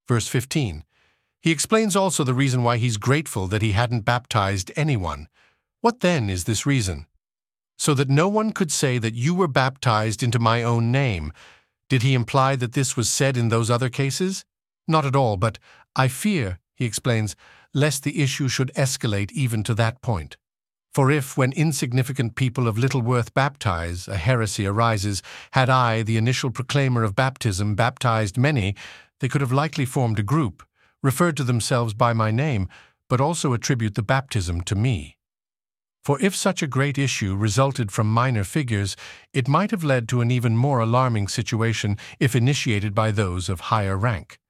Verse 15. He explains also the reason why he's grateful that he hadn't baptized anyone. What then is this reason? So that no one could say that you were baptized into my own name. Did he imply that this was said in those other cases? Not at all, but I fear, he explains, lest the issue should escalate even to that point. For if, when insignificant people of little worth baptize, a heresy arises, had I, the initial proclaimer of baptism, baptized many, they could have likely formed a group, referred to themselves by my name, but also attribute the baptism to me. For if such a great issue resulted from minor figures, it might have led to an even more alarming situation if initiated by those of higher rank.